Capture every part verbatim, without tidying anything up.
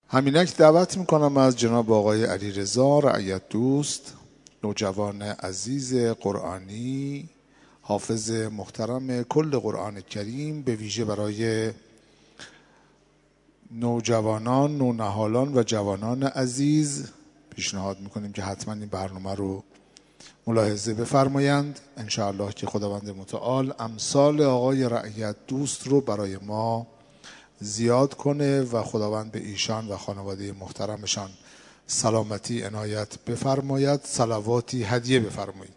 همینک دعوت میکنم از جناب آقای علیرضا رعیت دوست، نوجوان عزیز قرآنی، حافظ محترم کل قرآن کریم، به ویژه برای نوجوانان، نونهالان و جوانان عزیز پیشنهاد میکنیم که حتما این برنامه رو ملاحظه بفرمایند. انشاءالله که خداوند متعال امثال آقای رعیت دوست رو برای ما زیاد کنه و خداوند به ایشان و خانواده محترمشان سلامتی عنایت بفرماید. صلواتی هدیه بفرمایید.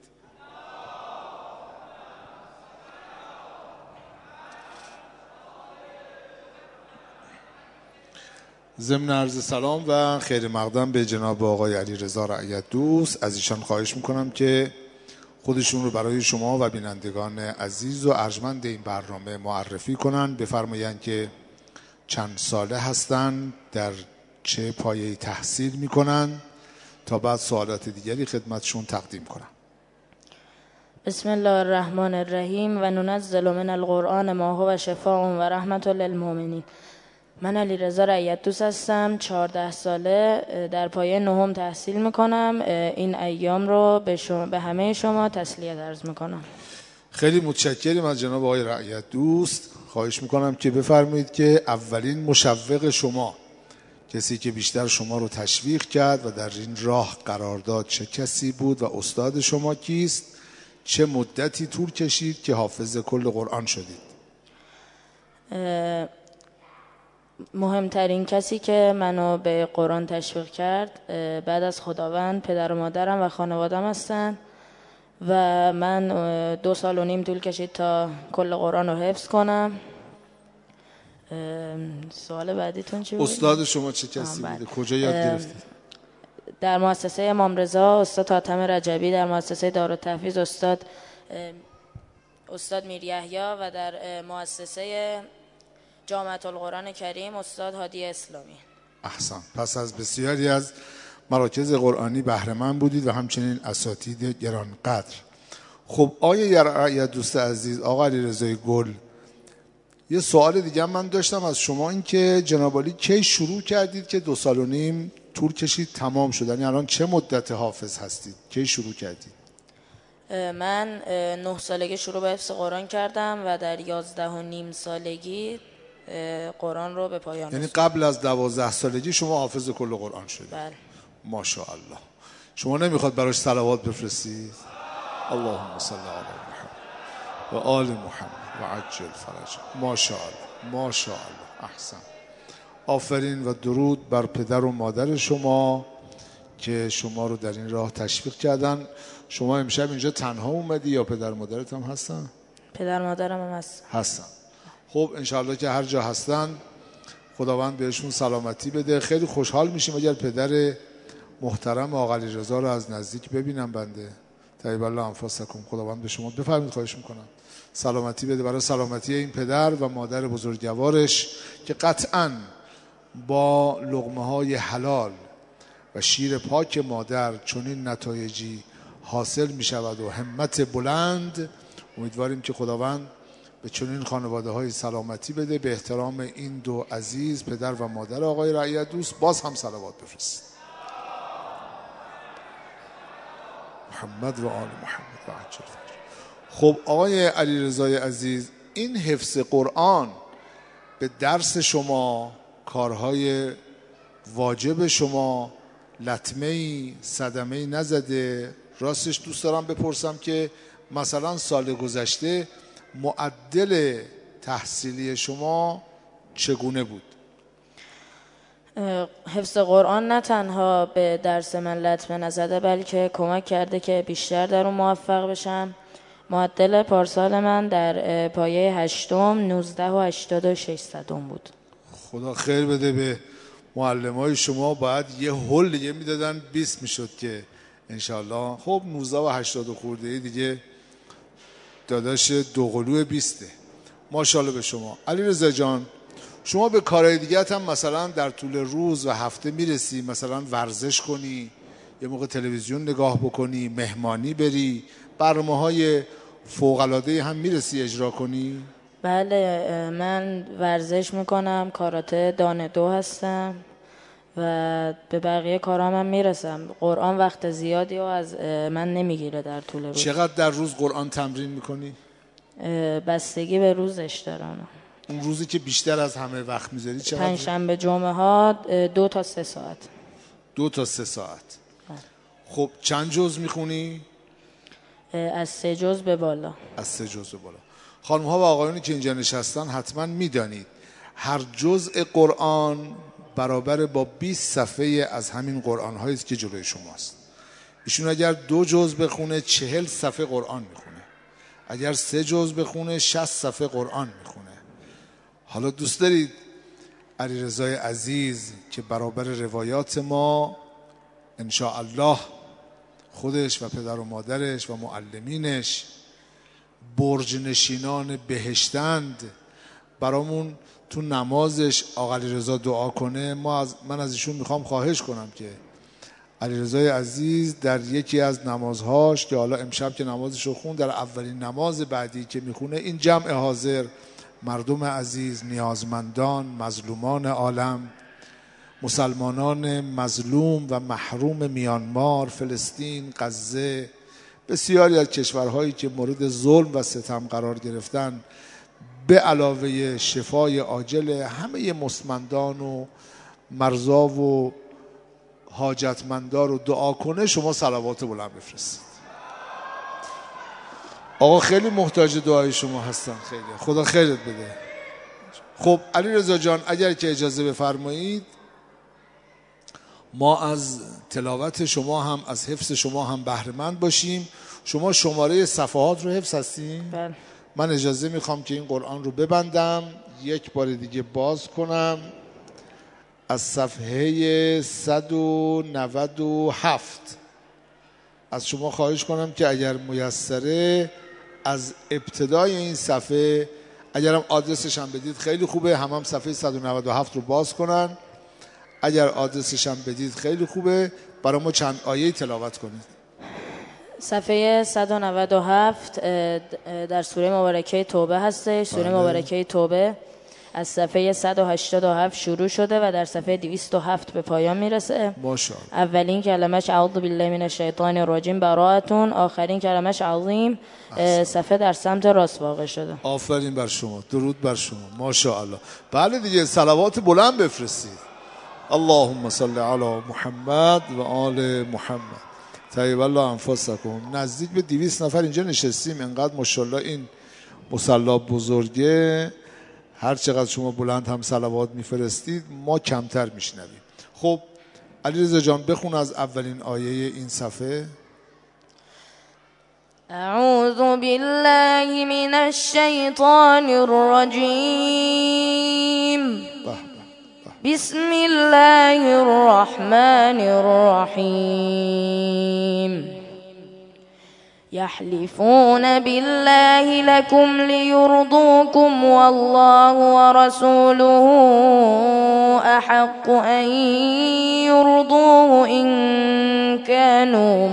ضمن عرض سلام و خیر مقدم به جناب آقای علیرضا رعیت دوست، از ایشان خواهش میکنم که خودشون رو برای شما و بینندگان عزیز و ارجمند این برنامه معرفی کنن. بفرمایند که چند ساله هستند، در چه پایه تحصیل میکنن، تا بعد سوالات دیگری خدمتشون تقدیم کنم. بسم الله الرحمن الرحیم و ننزل من القرآن ما هو شفاء و رحمت للمؤمنین. من علیرضا رعیت دوست هستم، چهارده ساله، در پایه نهم تحصیل میکنم. این ایام رو به, شما، به همه شما تسلیت عرض میکنم. خیلی متشکرم از جناب آقای رعیت دوست. خواهش میکنم که بفرمایید که اولین مشوق شما، کسی که بیشتر شما رو تشویق کرد و در این راه قرار داد، چه کسی بود و استاد شما کیست؟ چه مدتی طول کشید که حافظ کل قرآن شدید؟ مهمترین کسی که منو به قرآن تشویق کرد بعد از خداوند پدر و مادرم و خانوادم هستن و من دو سال و نیم طول کشید تا کل قرآن رو حفظ کنم. سوال بعدیتون چی بود؟ استاد شما چه کسی بوده؟ کجا یاد گرفتید؟ در مؤسسه امام رضا استاد حاتم رجبی، در مؤسسه دارالتحفیظ استاد استاد میر یحیی و در مؤسسه جامعه القرآن کریم استاد هادی اسلامی. احسن. پس از بسیاری از مراکز قرآنی بهره مند بودید و همچنین اساتید گرانقدر. خب آقای رعیت دوست عزیز، آقا علیرضای گل، یه سوال دیگه من داشتم از شما، این که جناب عالی کی شروع کردید که دو سال و نیم طول کشید تمام شد؟ یعنی الان چه مدت حافظ هستید؟ کی شروع کردید؟ من نه سالگی شروع به حفظ قرآن کردم و در یازده و نیم سالگی قرآن رو به پایان رسوندم. یعنی قبل از دوازده سالگی شما حافظ کل قرآن شدید؟ بله. ماشاءالله. شما نمیخواد براش صلوات بفرستید؟ اللهم صل علی محمد و آل محمد و عجل فرج. ماشاءالله ماشاءالله. احسن. آفرین و درود بر پدر و مادر شما که شما رو در این راه تشویق کردن. شما امشب اینجا تنها اومدی یا پدر مادرت هم هستن؟ پدر مادرم هم هست. هستن. خب انشاءالله که هر جا هستن خداوند بهشون سلامتی بده. خیلی خوشحال میشیم اگر پدر محترم آقا علیرضا رو از نزدیک ببینم بنده. طیب الله انفاسکم. خداوند به شما بفرمایید، خواهش میکنم سلامتی بده. برای سلامتی این پدر و مادر بزرگوارش که قطعاً با لقمه های حلال و شیر پاک مادر چنین نتایجی حاصل می شود و همت بلند. امیدواریم که خداوند به چنین خانواده های سلامتی بده. به احترام این دو عزیز، پدر و مادر آقای رعیت دوست، باز هم صلوات بفرست. محمد و آل محمد و عجل فرج. خب آقای علیرضای عزیز، این حفظ قرآن به درس شما، کارهای واجب شما لطمه‌ای صدمه‌ای نزده؟ راستش دوست دارم بپرسم که مثلا سال گذشته معدل تحصیلی شما چگونه بود؟ حفظ قرآن نه تنها به درس من لطمه نزده بلکه کمک کرده که بیشتر در اون موفق بشم. معدل پارسال من در پایه هشتم نوزده و هشتاد و شش صدم بود. خدا خیر بده به معلمای شما. باید یه هول دیگه میدادن بیست میشد که انشالله. خب نوزده و هشتاد و خورده دیگه داداش دوقلو بیسته. ماشاءالله به شما. علیرضا جان، شما به کارهای دیگه هم مثلا در طول روز و هفته میرسی؟ مثلا ورزش کنی، یه موقع تلویزیون نگاه بکنی، مهمانی بری، برنامه‌های فوق‌العاده هم میرسی اجرا کنی؟ بله، من ورزش میکنم، کاراته دانه دو هستم و به بقیه کارام هم میرسم. قرآن وقت زیادی و از من نمیگیره در طول روز. چقدر در روز قرآن تمرین میکنی؟ بستگی به روزش دارم. اون روزی که بیشتر از همه وقت میذاری چقدر؟ پنجشنبه جمعه ها دو تا سه ساعت. دو تا سه ساعت. خب چند جز میخونی؟ از سه جز به بالا. از سه جز به بالا. خانم ها و آقایونی که اینجا نشستن حتما میدانید هر جزء قرآن برابر با بیست صفحه از همین قرآن هایی است که جلوی شماست. ایشون اگر دو جز بخونه چهل صفحه قرآن میخونه، اگر سه جز بخونه شصت صفحه قرآن میخونه. حالا دوست دارید علیرضای عزیز که برابر روایات ما انشاءالله خودش و پدر و مادرش و معلمینش برج نشینان بهشتند، برامون تو نمازش آقا علیرضا دعا کنه. ما از من از ایشون میخوام خواهش کنم که علیرضای عزیز در یکی از نمازهاش که حالا امشب که نمازش رو خون، در اولین نماز بعدی که میخونه این جمع حاضر، مردم عزیز، نیازمندان، مظلومان عالم، مسلمانان مظلوم و محروم میانمار، فلسطین، غزه، بسیاری از کشورهایی که مورد ظلم و ستم قرار گرفتن، به علاوه شفای عاجل همه مستمندان و مرضا و حاجتمندان رو دعا کنه. شما صلوات بلند بفرستید. آقا خیلی محتاج دعای شما هستن، خیلی خدا خیرت بده. خب علیرضا جان اگر که اجازه بفرمایید ما از تلاوت شما هم از حفظ شما هم بهره مند باشیم. شما شماره صفحات رو حفظ هستین؟ بله. من اجازه میخوام که این قرآن رو ببندم، یک بار دیگه باز کنم از صفحه صد و نود و هفت. از شما خواهش کنم که اگر میسره از ابتدای این صفحه، اگرم آدرسش هم بدید خیلی خوبه، هم هم صفحه صد و نود و هفت رو باز کنن. اگر آدرسش هم بدید خیلی خوبه، برای ما چند آیه تلاوت کنید. صفحه صد و نود و هفت در سوره مبارکه توبه هستش. سوره بله. مبارکه توبه از صفحه صد و هشتاد و هفت شروع شده و در صفحه دویست و هفت به پایان میرسه. ماشاءالله. اولین کلمش اعوذ بالله من الشیطان الرجیم براءتون، آخرین کلمش عظیم. صفحه در سمت راست واقع شده. آفرین بر شما، درود بر شما، ماشاءالله. بله دیگه صلوات بلند بفرستید. اللهم صل علی محمد و آل محمد. طیب الله انفسکم. نزدیک به دویست نفر اینجا نشستیم. انقدر ماشاءالله این مصلی بزرگه، هر چقدر شما بلند هم صلوات میفرستید ما کمتر میشنویم. خب علیرضا جان بخون از اولین آیه این صفحه. اعوذ بالله من الشیطان الرجیم. بسم الله الرحمن الرحیم. يحلفون بالله لكم ليرضوكم والله ورسوله أحق أن يرضوه إن كانوا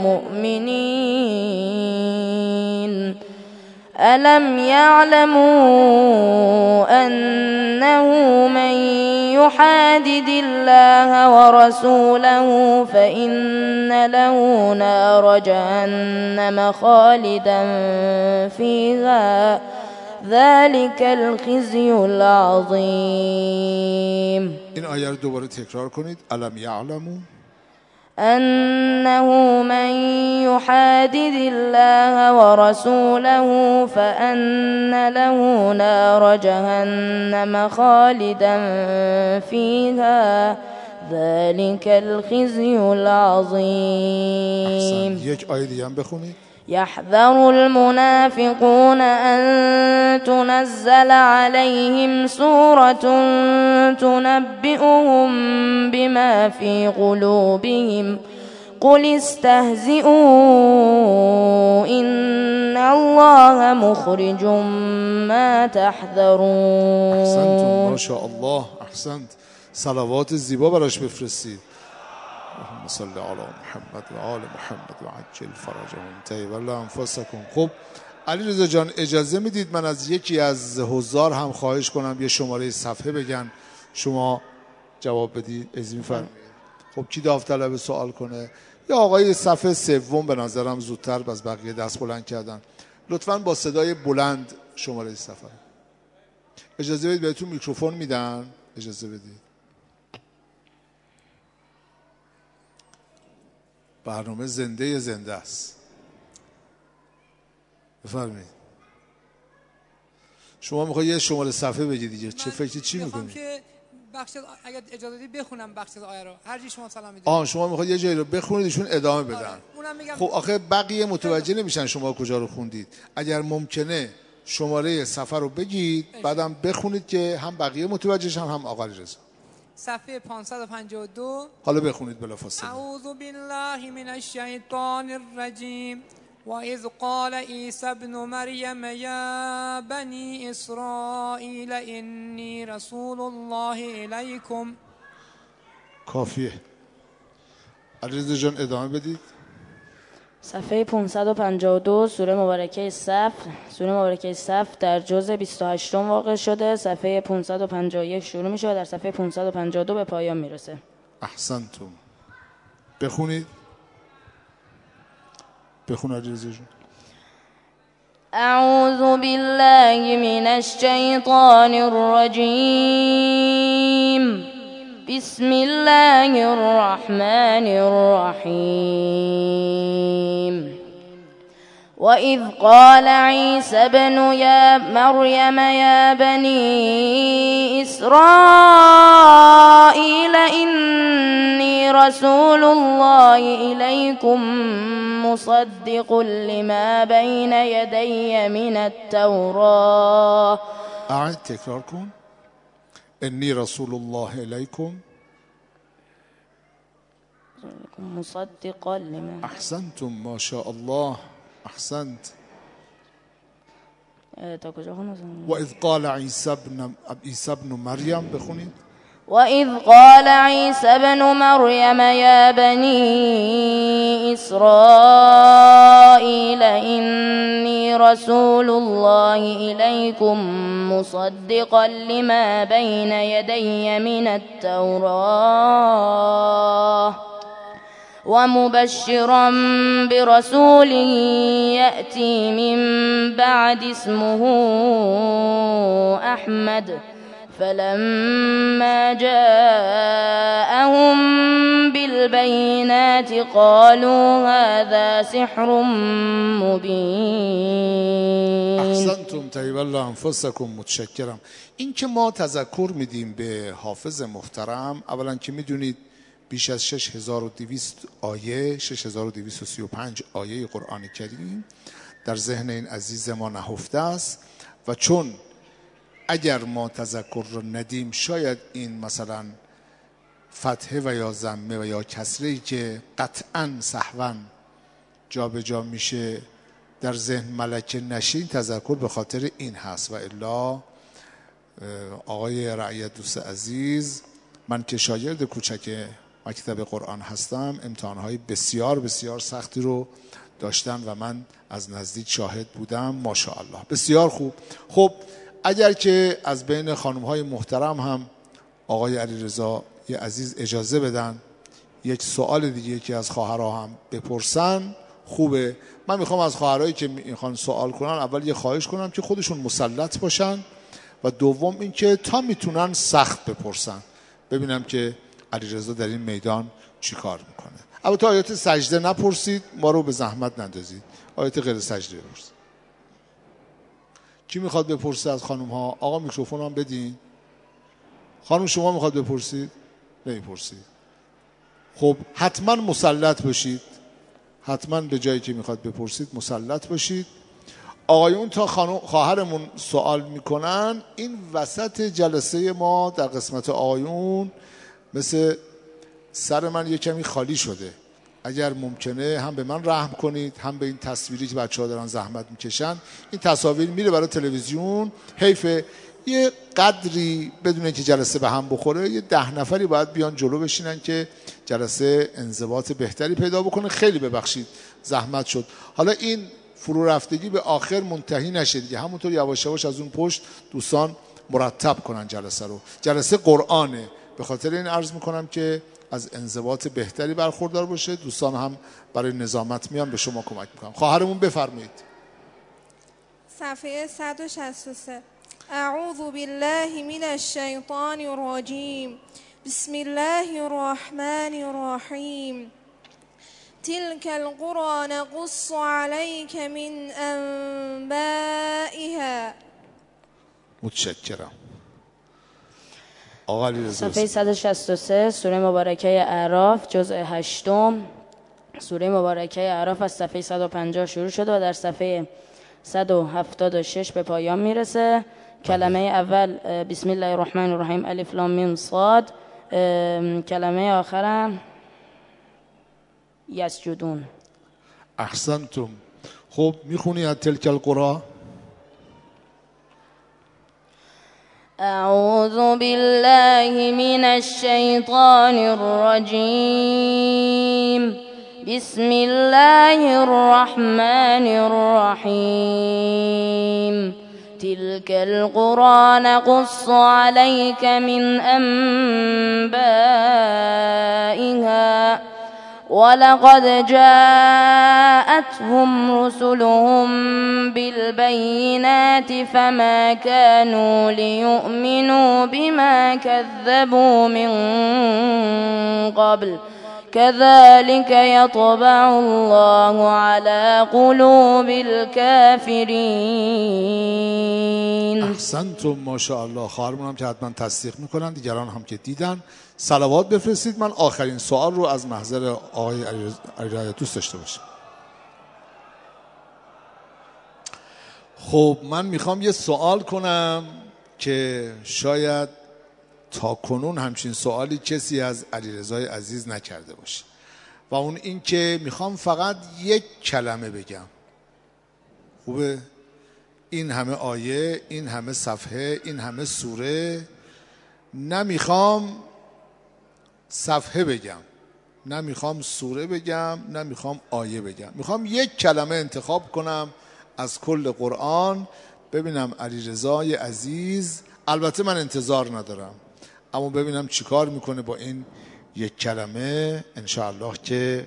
مؤمنين. ألم يعلموا أنه من يحادد الله ورسوله فإن له نار جهنم خالدا فيها ذلك الخزي العظيم. این آیه رو دوباره تکرار کنید. الم یعلموا أنه من يحادد الله ورسوله فأن له نار جهنم خالدا فيها ذلك الخزي العظيم. احسن. یک آیه دیگه هم بخونید. يحذر المنافقون أن تنزل عليهم سورة تنبئهم بما في قلوبهم قل استهزئوا إن الله مخرج ما تحذرون. احسنتم ماشاءالله، احسنت. صلوات زیبا براش بفرستید. اللهم صل علی محمد و آل محمد و عجل فرجهم طیب الله انفسکم. خب علیرضا جان اجازه میدید من از یکی از حضار هم خواهش کنم یه شماره صفحه بگن، شما جواب بدید؟ از میفرمایید. خب کی داوطلب سوال کنه؟ یا آقای صفحه سوم به نظرم زودتر از بقیه دست بلند کردن. لطفاً با صدای بلند شماره سفر. اجازه بدید بهتون میکروفون میدن. اجازه بدید. برنامه زنده زنده است. بفرمایید. شما میخوای یه شماره صفحه بگید دیگه. چه فکری چی میکنید؟ که بخش اگر اجازه بدید بخونم بخش از آیه رو. هر چی شما سلام میدید. آه شما میخواد یه جایی رو بخونید ایشون ادامه بدن. آره. خب آخه بقیه متوجه نمیشن شما کجا رو خوندید. اگر ممکنه شماره صفحه رو بگید بعدم بخونید که هم بقیه متوجه شن هم آقا رضا. صفحه پانصد و پنجاه و دو. حالا بخونید بلافاصله. اعوذ بالله من الشیطان الرجیم و اذ قال عیسی ابن مریم یا بنی اسرائیل انی رسول الله الیکم. کافیه. علیرضا جان ادامه بدید. صفحه پانصد و پنجاه و دو سوره مبارکه صف. سوره مبارکه صف در جزء بیست و هشت واقع شده. صفحه پانصد و پنجاه و یک شروع میشه و در صفحه پانصد و پنجاه و دو به پایان میرسه. احسنتم. بخونید. بخون علیرضا جان. اعوذ بالله من الشیطان الرجیم. بسم الله الرحمن الرحیم. وإذ قال عيسى ابن يا مريم يا بني إسرائيل إني رسول الله إليكم مصدق لما بين يدي من التوراة. أعد تكرار کن. إني رسول الله إليكم مصدقا لما. أحسنتم ما شاء الله. احسنت. تا کجا خوندم؟ و اذ قال عیسی ابن عیسی ابن مریم. بخونید. و اذ قال عیسی ابن مریم یا بنی اسرائیل انی رسول الله الیکم مصدقا لما بین یدی من التوراة ومبشرا برسول يأتي من بعد اسمه أحمد فلما جاءهم بالبينات قالوا هذا سحر مبين. احسنتم طیب الله انفسکم. متشکرم. این که ما تذکر میدیم به حافظ محترم، اولا که میدونید بیش از شش هزار و دویست آیه، شش هزار و دویست و سی و پنج آیه قرآن کریم در ذهن این عزیز ما نهفته است و چون اگر ما تذکر رو ندیم شاید این مثلا فتحه و یا ضمه و یا کسره‌ای که قطعاً سهواً جا به جا میشه در ذهن ملکه نشین، تذکر به خاطر این هست. و الا آقای رعیت دوست عزیز، من که شاگرد کوچک مکتب قرآن هستم امتحانهای بسیار بسیار سختی رو داشتن و من از نزدیک شاهد بودم. ماشاءالله بسیار خوب. خب اگر که از بین خانم‌های محترم هم آقای علیرضا یه عزیز اجازه بدن یک سوال دیگه یکی از خواهرها هم بپرسن خوبه. من میخوام از خواهرایی که میخوان سوال کنن اول یه خواهش کنم که خودشون مسلط باشن و دوم این که تا میتونن سخت بپرسن، ببینم که علیرضا در این میدان چی کار میکنه. البته آیات سجده نپرسید، ما رو به زحمت نندازید، آیات غیر سجده بپرسید. کی میخواد بپرسه از خانم ها؟ آقا میکروفون هم بدین. خانم شما میخواد بپرسید؟ نمیپرسید. خب حتما مسلط باشید، حتما به جایی که میخواد بپرسید مسلط باشید. آقایون تا خواهرمون سوال میکنن، این وسط جلسه ما در قسمت آقایون مثل سر من یه کمی خالی شده. اگر ممکنه هم به من رحم کنید هم به این تصویری که بچه ها دارن زحمت میکشن. این تصاویر میره برای تلویزیون، حیفه یه قدری بدون اینکه جلسه به هم بخوره یه ده نفری باید بیان جلو بشینن که جلسه انضباط بهتری پیدا بکنه. خیلی ببخشید زحمت شد. حالا این فرو رفتگی به آخر منتهی نشه دیگه، همونطور یواش یواش از اون پشت دوستان مرتب کنن جلسه رو. جلسه قرآنه، به خاطر این عرض میکنم که از انضباط بهتری برخوردار باشه. دوستان هم برای نظامت میان به شما کمک میکنم. خواهرمون بفرمایید. صفحه صد و شصت و سه. اعوذ بالله من الشیطان الرجیم. بسم الله الرحمن الرحیم. تلك القرى نقص عليك من انبائها. متشکرم. آقا علیرضا. صفحه صد و شصت و سه سوره مبارکه اعراف جزء هشتم. سوره مبارکه اعراف از صفحه صد و پنجاه شروع شده و در صفحه صد و هفتاد و شش به پایان میرسه. کلمه اول بسم الله الرحمن الرحیم الف لام میم صاد. کلمه آخرم یسجدون. احسنتم. خب میخونی از تلک القرى؟ اعوذ بالله من الشیطان الرجیم. بسم الله الرحمن الرحیم. تلك القرى نقص عليك من أنبائها ولقد جاءتهم رسلهم بالبينات فما كانوا ليؤمنوا بما كذبوا من قبل كذلك يطبع الله على قلوب الكافرين. احسنتم ماشاءالله. خواهرمون هم که حتما تصدیق میکنن، دیگران هم که دیدن صلوات بفرستید. من آخرین سوال رو از محضر آقای علیرضا دوست داشته باشم. خب من میخوام یه سوال کنم که شاید تا کنون همچین سوالی کسی از علیرضای عزیز نکرده باشه و اون این که میخوام فقط یک کلمه بگم. خوبه؟ این همه آیه، این همه صفحه، این همه سوره، نمیخوام صفحه بگم، نمیخوام سوره بگم، نمیخوام آیه بگم. میخوام یک کلمه انتخاب کنم از کل قرآن، ببینم علیرضای عزیز، البته من انتظار ندارم، اما ببینم چیکار میکنه با این یک کلمه. انشاءالله که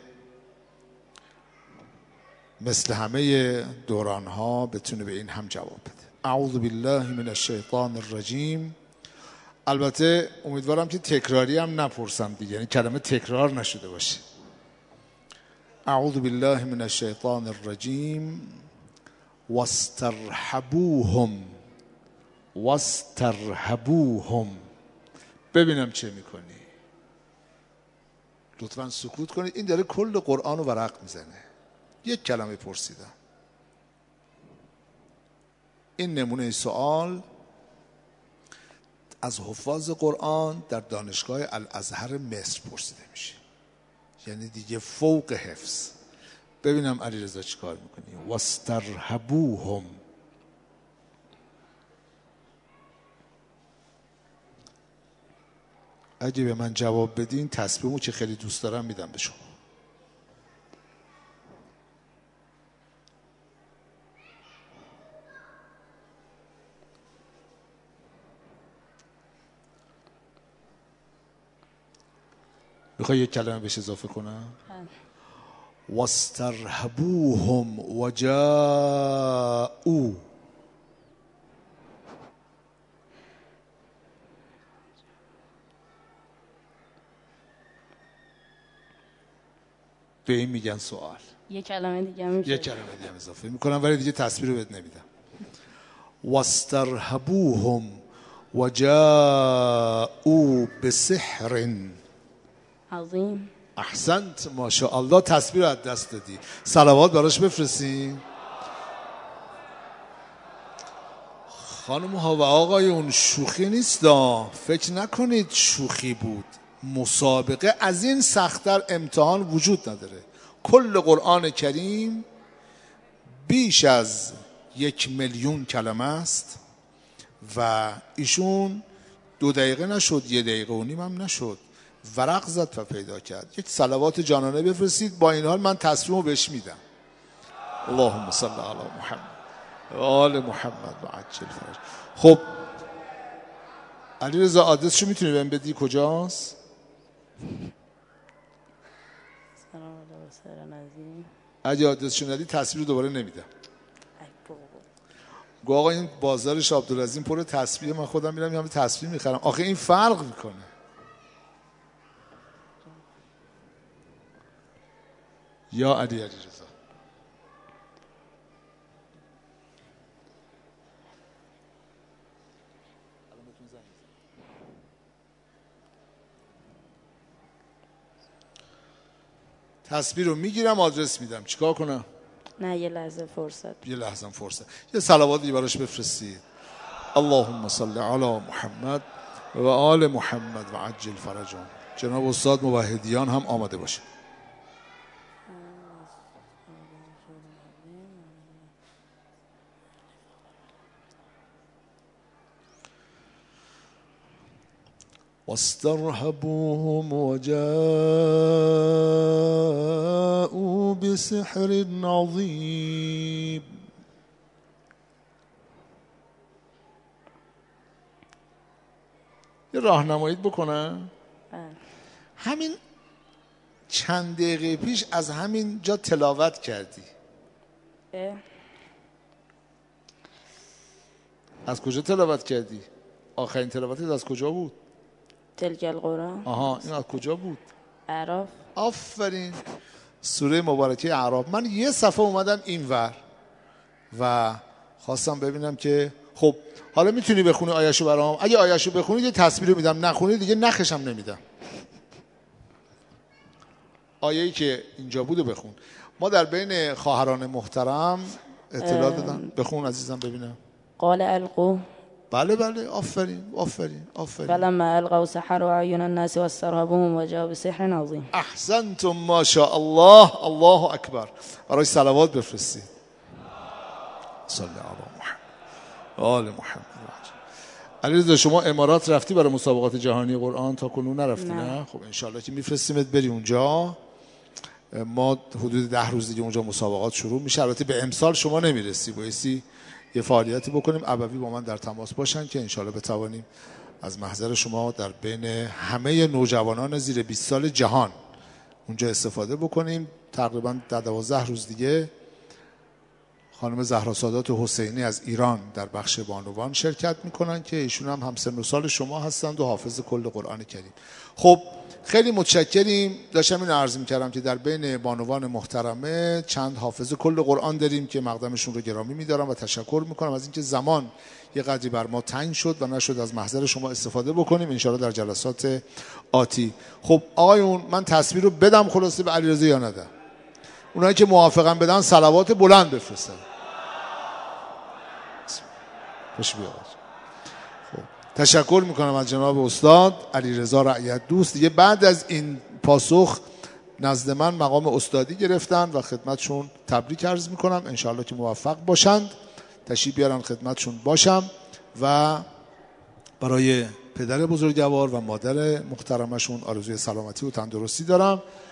مثل همه دورانها بتونه به این هم جواب بده. اعوذ بالله من الشیطان الرجیم. البته امیدوارم که تکراری هم نپرسم دیگه، یعنی کلمه تکرار نشده باشه. اعوذ بالله من الشیطان الرجیم. واسترهبوهم واسترهبوهم. ببینم چه میکنی. لطفاً سکوت کنید. این داره کل قرآن رو ورق میزنه. یک کلمه پرسیدم. این نمونه سوال از حفاظ قرآن در دانشگاه الازهر مصر پرسیده میشه، یعنی دیگه فوق حفظ. ببینم علیرضا چی کار میکنی. واسترهبوهم. اگه به من جواب بدین تسبیحمو که خیلی دوست دارم میدم به شما. میخوای یک کلمه بهش اضافه کنم؟ واسترهبوهم وجاءوا. به این میگن سوال. یک کلمه دیگه میشه. یک کلمه دیگه اضافه میکنم ولی دیگه تصویر رو بهت نمیدم. واسترهبوهم وجاءوا بسحر عظیم. احسنت ماشاءالله. تصویر رو از دست دادی. صلوات براش بفرستین. خانم ها و آقایون شوخی نیست، فکر نکنید شوخی بود. مسابقه از این سخت‌تر امتحان وجود نداره. کل قرآن کریم بیش از یک میلیون کلمه است و ایشون دو دقیقه نشد، یه دقیقه و نیم هم نشد، ورق زد و پیدا کرد. یک صلوات جانانه بفرستید. با این حال من تصمیمو بهش میدم. اللهم صل علی محمد و آل محمد و عجل فرج. خب علیرضا آدرسشو میتونی بهم بدی کجاست؟ اگه آدرسشو ندی تصویر رو دوباره نمیدم. گو آقا این بازارش عبدالعظیم پر تسبیح، من خودم میرم همه تسبیح میخرم. آخه این فرق میکنه. یا علی علی رضا تسبیح رو میگیرم آدرس میدم. چیکار کنم؟ نه یه لحظه فرصت یه لحظه فرصت. یه صلواتی براش بفرستید. اللهم صل علی محمد و آل محمد و عجل فرجهم. جناب استاد موحدیان هم آماده باشه. واسترهبوهم وجاءوا بسحر عظيم. یه راهنمایی بکنم. همین چند دقیقه پیش از همین جا تلاوت کردی. اه. از کجا تلاوت کردی؟ آخرین تلاوتت از کجا بود؟ تلک القرآن. آها، این از کجا بود؟ اعراف. آفرین، سوره مبارکه اعراف. من یه صفحه اومدم اینور و خواستم ببینم که خب حالا میتونی بخونی آیه‌شو برام؟ اگه آیه‌شو بخونی یه تصویر رو میدم، نخونی دیگه نخشم نمیدم. آیه‌ای که اینجا بود بخون. ما در بین خواهران محترم اطلاع دادن. بخون عزیزم ببینم. قال القوا. بله بله، آفرین آفرین آفرین. فلما القوا سحروا اعین الناس واسترهبوهم وجاءوا بسحر عظیم. احسنتم ما شاء الله. الله اکبر. برای صلوات بفرستید. صلی علی محمد آل محمد. علیرضا شما امارات رفتی برای مسابقات جهانی قرآن؟ تا کنون نرفتی؟ نه, نه؟ خب انشالله که میفرستیمت بری اونجا. ما حدود ده روز دیگه اونجا مسابقات شروع میشه. البته به امسال شما نمیرسی، بایستی یه فعالیتی بکنیم. ابوی با من در تماس باشن که انشالله بتوانیم از محضر شما در بین همه نوجوانان زیر بیست سال جهان اونجا استفاده بکنیم. تقریبا در دوازده روز دیگه خانم زهرا سادات حسینی از ایران در بخش بانوان شرکت میکنن که ایشون هم همسن و سال شما هستند و حافظ کل قرآن کریم. خب خیلی متشکریم. داشتم این عرض میکردم که در بین بانوان محترمه چند حافظ کل قرآن داریم که مقدمشون رو گرامی میدارم و تشکر میکنم از اینکه زمان یه قدری بر ما تنگ شد و نشد از محضر شما استفاده بکنیم. انشاءالله در جلسات آتی. خب آقایون من تصویر رو بدم خلاصه به علیرضا یا ندم؟ اونایی که موافقن بدن صلوات بلند بفرستن. خوش بیاد. خب تشکر میکنم از جناب استاد علیرضا رعیت دوست. دیگه بعد از این پاسخ نزد من مقام استادی گرفتن و خدمتشون تبریک عرض میکنم. انشاءالله که موفق باشند، تشریف بیارن خدمتشون باشم و برای پدر بزرگوار و مادر محترمشون آرزوی سلامتی و تندرستی دارم.